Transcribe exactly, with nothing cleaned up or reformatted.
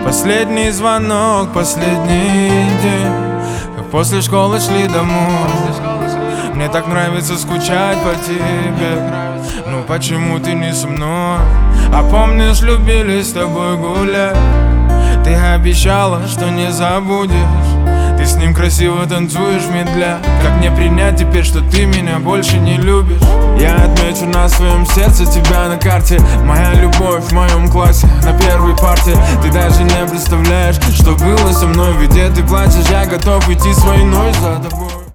Последний звонок, последний день, как после школы шли домой. Мне так нравится скучать по тебе. Ну почему ты не со мной? А помнишь, любили с тобой гулять? Ты обещала, что не забудешь. Ты с ним красиво танцуешь медля. Как мне принять теперь, что ты меня больше не любишь? Я отмечу на своем сердце тебя на карте. Моя любовь в моем классе, на первой парте. Ты даже не представляешь, что было со мной. Ведь ты плачешь, я готов идти с войной за тобой.